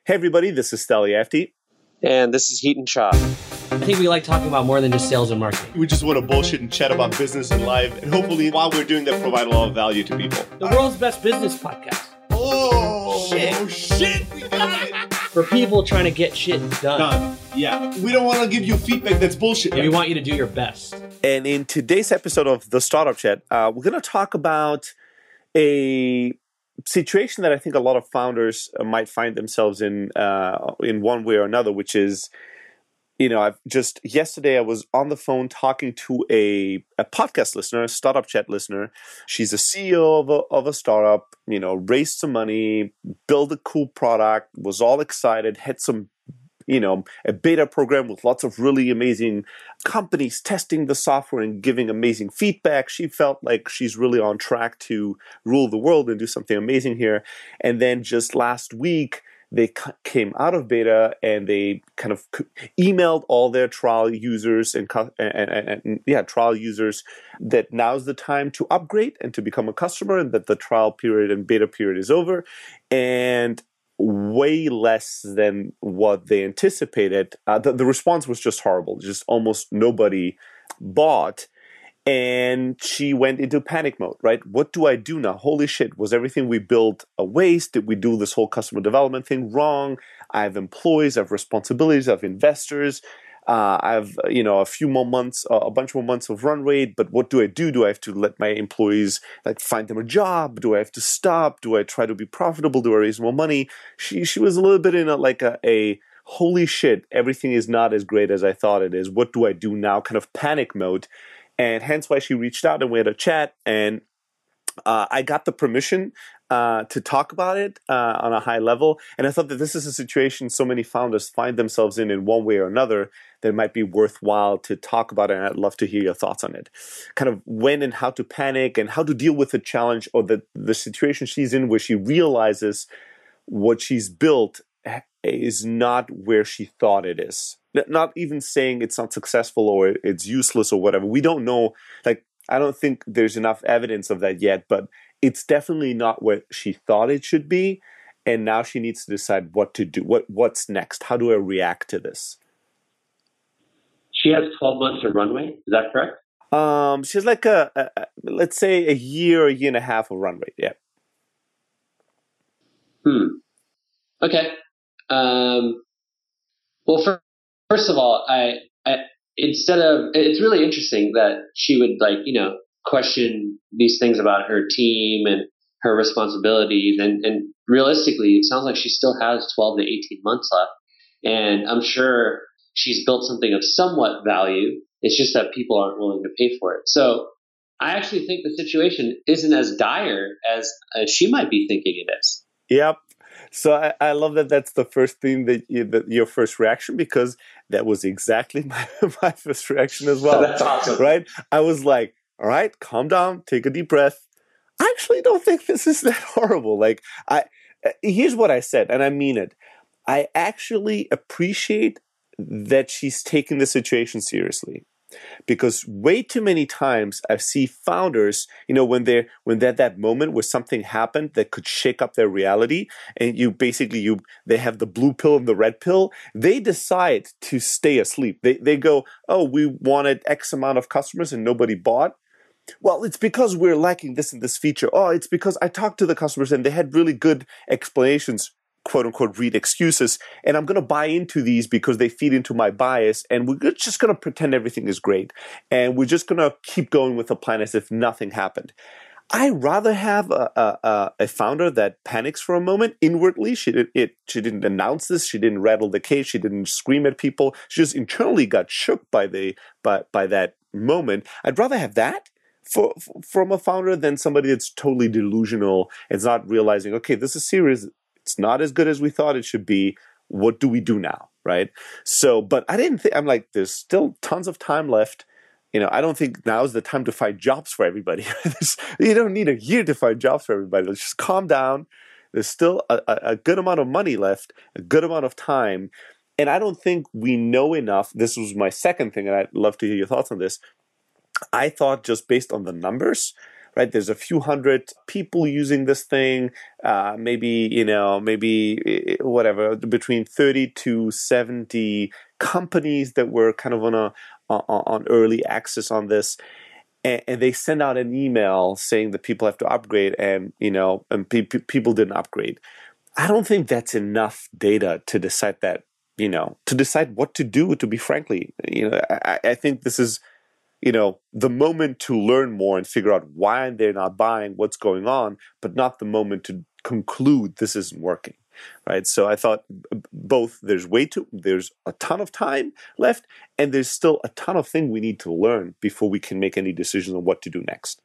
Hey everybody, this is Steli Afti. And this is Heaton Chop. I think we like talking about more than just sales and marketing. We just want to bullshit and chat about business and life, and hopefully while we're doing that, provide a lot of value to people. The world's best business podcast. Oh, shit, we got it. For people trying to get shit done. Yeah. We don't want to give you feedback that's bullshit. We want you to do your best. And in today's episode of the Startup Chat, we're going to talk about a situation that I think a lot of founders might find themselves in one way or another, which is, yesterday I was on the phone talking to a podcast listener, a Startup Chat listener. She's a CEO of a startup, raised some money, built a cool product, was all excited, had some a beta program with lots of really amazing companies testing the software and giving amazing feedback. She felt like she's really on track to rule the world and do something amazing here. And then just last week, they came out of beta and they kind of emailed all their trial users and trial users that now's the time to upgrade and to become a customer, and that the trial period and beta period is over. And way less than what they anticipated. The response was just horrible. Just almost nobody bought. And she went into panic mode, right? What do I do now? Holy shit, was everything we built a waste? Did we do this whole customer development thing wrong? I have employees, I have responsibilities, I have investors. I have, a few more months, a bunch more months of run rate, but what do I do? Do I have to let my employees find them a job? Do I have to stop? Do I try to be profitable? Do I raise more money? She was a little bit in a holy shit, everything is not as great as I thought it is. What do I do now? Kind of panic mode. And hence why she reached out and we had a chat, and I got the permission to talk about it on a high level. And I thought that this is a situation so many founders find themselves in one way or another, that it might be worthwhile to talk about it. And I'd love to hear your thoughts on it. Kind of when and how to panic and how to deal with the challenge or the situation she's in, where she realizes what she's built is not where she thought it is. Not even saying it's not successful or it's useless or whatever. We don't know. I don't think there's enough evidence of that yet, but it's definitely not what she thought it should be. And now she needs to decide what to do. What's next? How do I react to this? She has 12 months of runway. Is that correct? She has let's say a year and a half of run rate. Yeah. Okay. Well, first of all, it's really interesting that she would question these things about her team and her responsibilities. And realistically, it sounds like she still has 12 to 18 months left. And I'm sure she's built something of somewhat value. It's just that people aren't willing to pay for it. So I actually think the situation isn't as dire as she might be thinking it is. Yep. So I love that that's the first thing that your first reaction, because that was exactly my first reaction as well. That's awesome. Right? I was like, all right, calm down, take a deep breath. I actually don't think this is that horrible. Here's what I said, and I mean it. I actually appreciate that she's taking the situation seriously. Because way too many times I see founders, when they're at that moment where something happened that could shake up their reality, and they have the blue pill and the red pill, they decide to stay asleep. They go, oh, we wanted X amount of customers and nobody bought. Well, it's because we're lacking this and this feature. Oh, it's because I talked to the customers and they had really good explanations, quote unquote, read excuses, and I'm going to buy into these because they feed into my bias, and we're just going to pretend everything is great, and we're just going to keep going with the plan as if nothing happened. I'd rather have a founder that panics for a moment inwardly. She didn't announce this. She didn't rattle the cage. She didn't scream at people. She just internally got shook by that moment. I'd rather have that from a founder than somebody that's totally delusional and not realizing, okay, this is serious. It's not as good as we thought it should be. What do we do now, right? So, but I didn't think, I'm like, there's still tons of time left. I don't think now is the time to find jobs for everybody. You don't need a year to find jobs for everybody. Let's just calm down. There's still a good amount of money left, a good amount of time. And I don't think we know enough. This was my second thing, and I'd love to hear your thoughts on this. I thought just based on the numbers, right? There's a few hundred people using this thing, maybe whatever, between 30 to 70 companies that were kind of on early access on this. And they send out an email saying that people have to upgrade, and people didn't upgrade. I don't think that's enough data to decide that, to decide what to do, to be frankly. I think this is, the moment to learn more and figure out why they're not buying, what's going on, but not the moment to conclude this isn't working, right? So I thought both there's a ton of time left, and there's still a ton of things we need to learn before we can make any decisions on what to do next.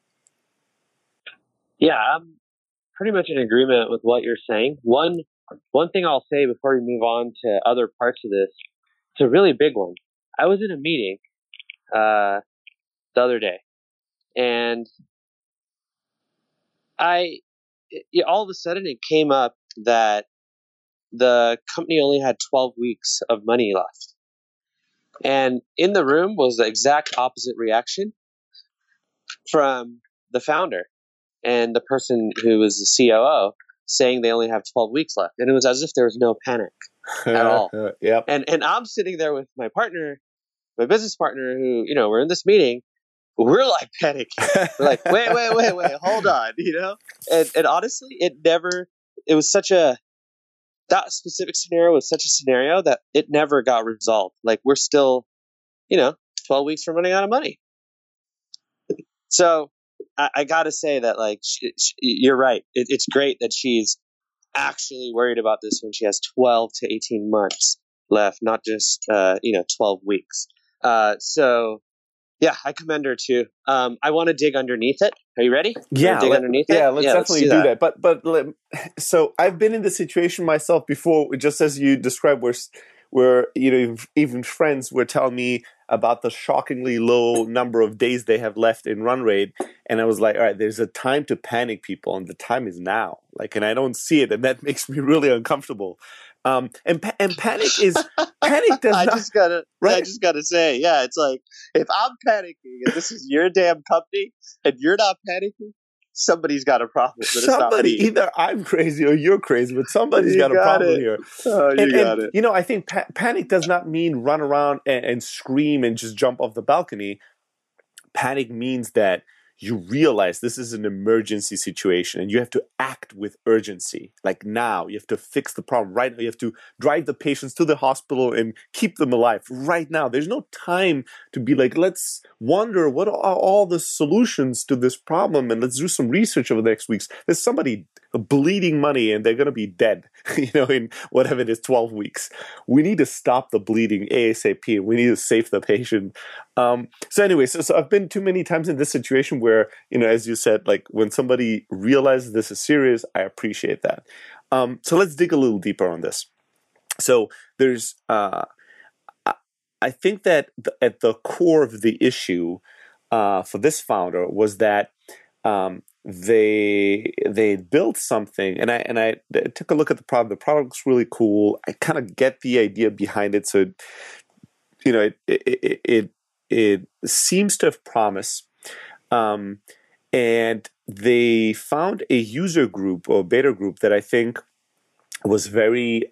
Yeah, I'm pretty much in agreement with what you're saying. One thing I'll say before we move on to other parts of this, it's a really big one. I was in a meeting the other day, and all of a sudden it came up that the company only had 12 weeks of money left. And in the room was the exact opposite reaction from the founder and the person who was the COO, saying they only have 12 weeks left. And it was as if there was no panic at all. Yep. And I'm sitting there with my partner, my business partner, who, we're in this meeting. We're like panicking. We're like, wait, hold on, And honestly, that specific scenario was such a scenario that it never got resolved. Like, we're still, 12 weeks from running out of money. So I got to say that, like, you're right. It's great that she's actually worried about this when she has 12 to 18 months left, not just, 12 weeks. So, yeah, I commend her too. I want to dig underneath it. Are you ready? Yeah, let's definitely do that. But so I've been in the situation myself before, just as you described, where even friends were telling me about the shockingly low number of days they have left in run rate, and I was like, all right, there's a time to panic, people, and the time is now. Like, and I don't see it, and that makes me really uncomfortable. And panic does I not. I just gotta say, yeah, it's like, if I'm panicking and this is your damn company and you're not panicking, somebody's got a problem. Somebody, either I'm crazy or you're crazy, but somebody's got a problem here. Oh, you got it. I think panic does not mean run around and scream and just jump off the balcony. Panic means that you realize this is an emergency situation and you have to act with urgency. Like, now, you have to fix the problem right now. You have to drive the patients to the hospital and keep them alive right now. There's no time to be like, let's wonder what are all the solutions to this problem, and let's do some research over the next weeks. There's somebody bleeding money and they're going to be dead, in whatever it is, 12 weeks. We need to stop the bleeding ASAP. We need to save the patient. So anyway, so I've been too many times in this situation where, as you said, like, when somebody realizes this is serious, I appreciate that. So let's dig a little deeper on this. So there's, I think that at the core of the issue for this founder was that they built something, and I took a look at the product. The product looks really cool. I kind of get the idea behind it. So, it seems to have promise. And they found a user group or beta group that I think was very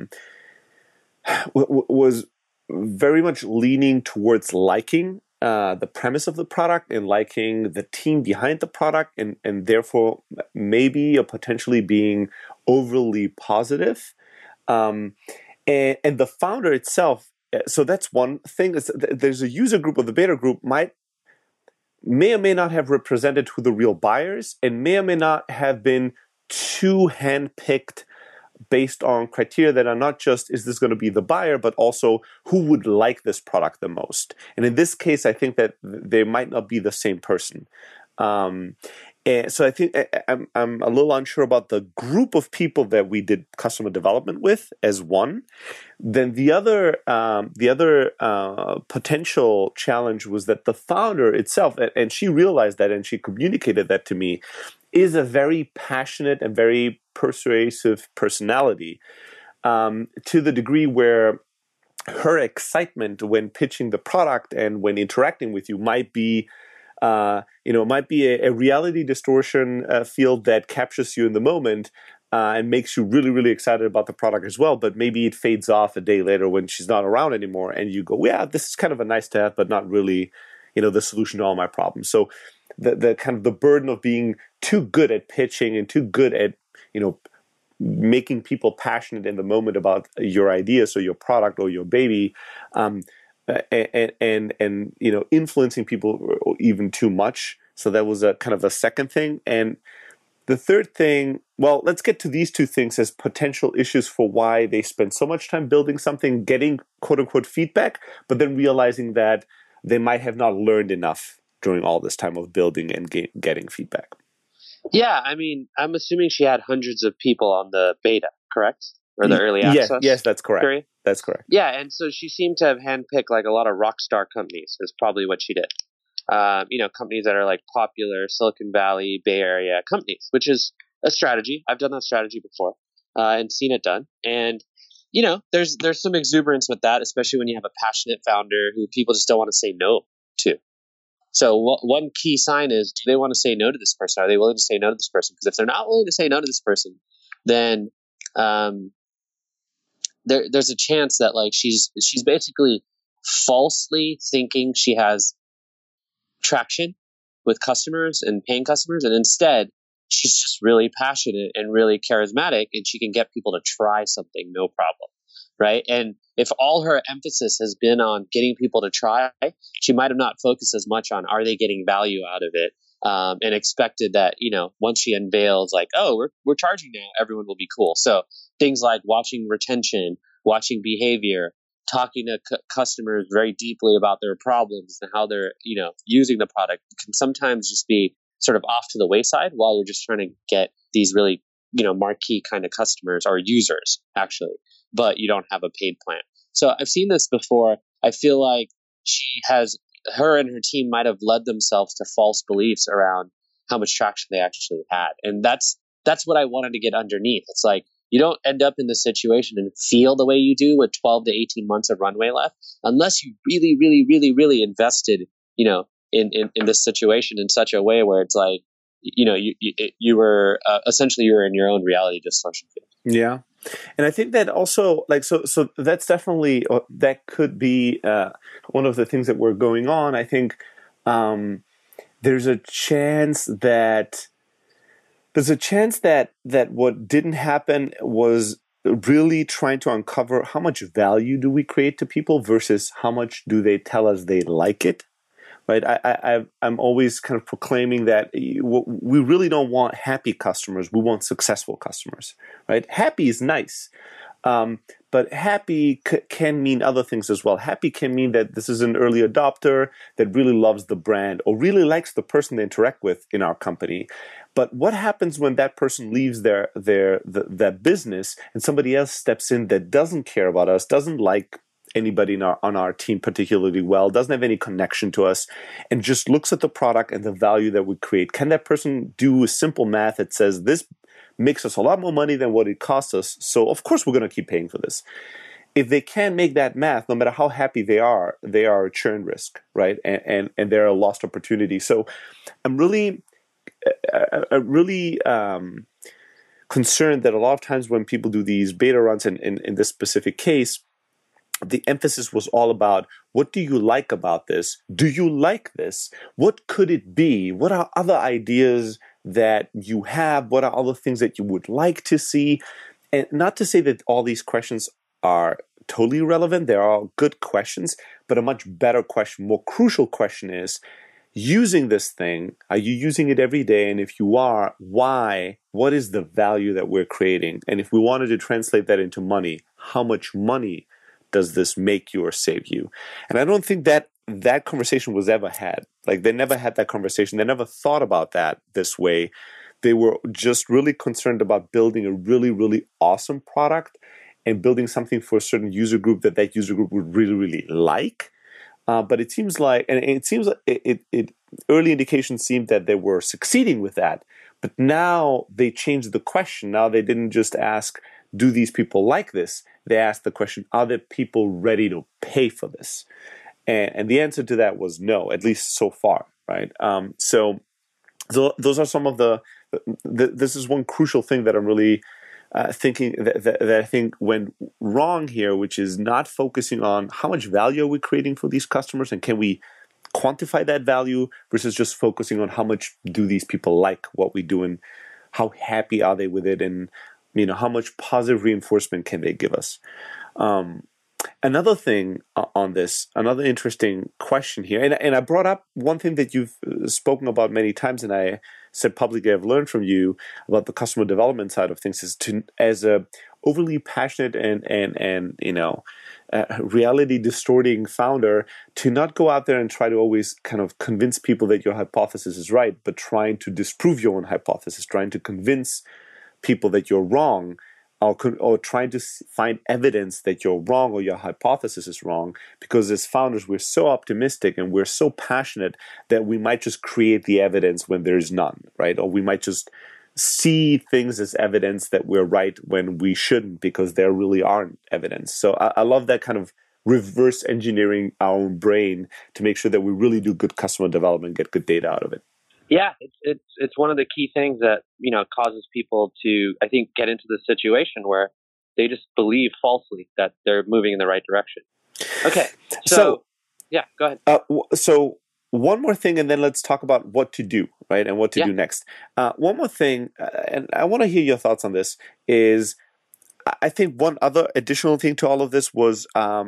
much leaning towards liking the premise of the product and liking the team behind the product, and therefore maybe or potentially being overly positive. And the founder itself, so that's one thing. There's a user group of the beta group may or may not have represented who the real buyers, and may or may not have been too handpicked based on criteria that are not just, is this going to be the buyer, but also who would like this product the most. And in this case, I think that they might not be the same person. And so I think I'm a little unsure about the group of people that we did customer development with as one. Then the other potential challenge was that the founder itself, and she realized that and she communicated that to me, is a very passionate and very persuasive personality, to the degree where her excitement when pitching the product and when interacting with you might be It might be a reality distortion field that captures you in the moment and makes you really, really excited about the product as well. But maybe it fades off a day later when she's not around anymore, and you go, yeah, this is kind of a nice to have, but not really, the solution to all my problems. So the kind of the burden of being too good at pitching and too good at, making people passionate in the moment about your idea, so your product or your baby, and influencing people even too much. So that was a kind of a second thing. And the third thing, well, let's get to these two things as potential issues for why they spend so much time building something, getting quote unquote feedback, but then realizing that they might have not learned enough during all this time of building and getting feedback. Yeah, I mean, I'm assuming she had hundreds of people on the beta, correct? Or the early access? Yes, that's correct. Period? That's correct. Yeah, and so she seemed to have handpicked like a lot of rock star companies is probably what she did. Companies that are like popular Silicon Valley, Bay Area companies, which is a strategy. I've done that strategy before and seen it done. And, there's some exuberance with that, especially when you have a passionate founder who people just don't want to say no to. So one key sign is, do they want to say no to this person? Are they willing to say no to this person? Because if they're not willing to say no to this person, then there's a chance that like she's basically falsely thinking she has traction with customers and paying customers, and instead she's just really passionate and really charismatic, and she can get people to try something no problem, right? And if all her emphasis has been on getting people to try, she might have not focused as much on are they getting value out of it, and expected that once she unveils like, oh, we're charging now, everyone will be cool. So things like watching retention, watching behavior, talking to customers very deeply about their problems and how they're using the product can sometimes just be sort of off to the wayside while you're just trying to get these really marquee kind of customers or users actually, but you don't have a paid plan. So I've seen this before. I feel like her and her team might have led themselves to false beliefs around how much traction they actually had. And that's what I wanted to get underneath. It's like, you don't end up in this situation and feel the way you do with 12 to 18 months of runway left unless you really, really, really, really invested, in this situation in such a way where it's like, you were essentially you were in your own reality distortion field. Yeah. And I think that also so that's definitely, that could be one of the things that were going on. I think there's a chance that what didn't happen was really trying to uncover how much value do we create to people versus how much do they tell us they like it. Right, I'm always kind of proclaiming that we really don't want happy customers. We want successful customers. Right, happy is nice, but happy can mean other things as well. Happy can mean that this is an early adopter that really loves the brand or really likes the person they interact with in our company. But what happens when that person leaves that business and somebody else steps in that doesn't care about us, doesn't like anybody on our team particularly well, doesn't have any connection to us, and just looks at the product and the value that we create? Can that person do a simple math that says this makes us a lot more money than what it costs us, so of course we're going to keep paying for this? If they can't make that math, no matter how happy they are a churn risk, right? And they're a lost opportunity. So I'm really concerned that a lot of times when people do these beta runs, in this specific case, the emphasis was all about, what do you like about this? Do you like this? What could it be? What are other ideas that you have? What are other things that you would like to see? And not to say that all these questions are totally irrelevant. They're all good questions, but a much better question, more crucial question is, using this thing, are you using it every day? And if you are, why? What is the value that we're creating? And if we wanted to translate that into money, how much money does this make you or save you? And I don't think that conversation was ever had. Like, they never had that conversation. They never thought about that this way. They were just really concerned about building a really, really awesome product and building something for a certain user group that user group would really, really like. But it seems like, early indications seemed that they were succeeding with that. But now they changed the question. Now they didn't just ask, do these people like this? They asked the question, are the people ready to pay for this? And the answer to that was no, at least so far. right? So those are some of this is one crucial thing that I'm really thinking that I think went wrong here, which is not focusing on how much value are we creating for these customers and can we quantify that value versus just focusing on how much do these people like what we do and how happy are they with it, and how much positive reinforcement can they give us. Another thing on this, another interesting question here, and I brought up one thing that you've spoken about many times, and I said publicly I've learned from you about the customer development side of things, is to, as a overly passionate and reality distorting founder, to not go out there and try to always kind of convince people that your hypothesis is right, but trying to disprove your own hypothesis, trying to convince people that you're wrong, or trying to find evidence that you're wrong or your hypothesis is wrong, because as founders, we're so optimistic and we're so passionate that we might just create the evidence when there is none, right? Or we might just see things as evidence that we're right when we shouldn't, because there really aren't evidence. So I love that kind of reverse engineering our own brain to make sure that we really do good customer development, get good data out of it. Yeah, it's one of the key things that causes people to, I think, get into the situation where they just believe falsely that they're moving in the right direction. Okay, so yeah, go ahead. So one more thing, and then let's talk about what to do, right, and what to do next. One more thing, and I want to hear your thoughts on this. Is I think one other additional thing to all of this was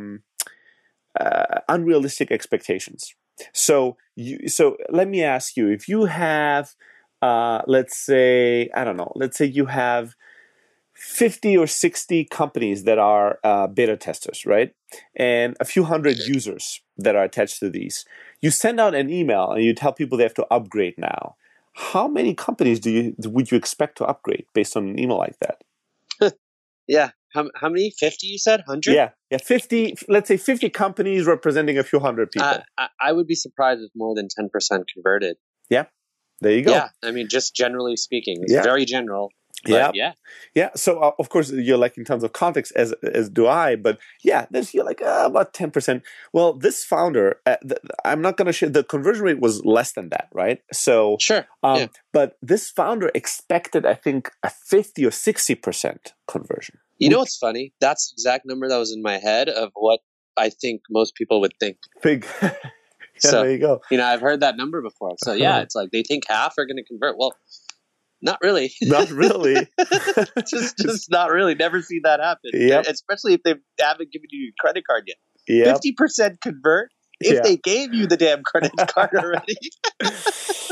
unrealistic expectations. So let me ask you, if you have, let's say you have 50 or 60 companies that are beta testers, right? And a few hundred users that are attached to these. You send out an email and you tell people they have to upgrade now. How many companies would you expect to upgrade based on an email like that? Yeah. How many? 50 you said? 100? Yeah, 50, let's say 50 companies representing a few hundred people. I would be surprised if more than 10% converted. Yeah, there you go. Yeah, I mean, just generally speaking. It's very general. Yeah. So of course you're like in terms of context, as do I. But yeah, you're like about 10%. Well, this founder, I'm not going to share. The conversion rate was less than that, right? So sure. But this founder expected, I think, a 50 or 60% conversion. You know what's funny? That's the exact number that was in my head of what I think most people would think. Big. So there you go. I've heard that number before. So yeah, it's like they think half are going to convert. Well, not really. Not really. just not really. Never seen that happen. Yep. Especially if they haven't given you a credit card yet. Yep. 50% convert if they gave you the damn credit card already.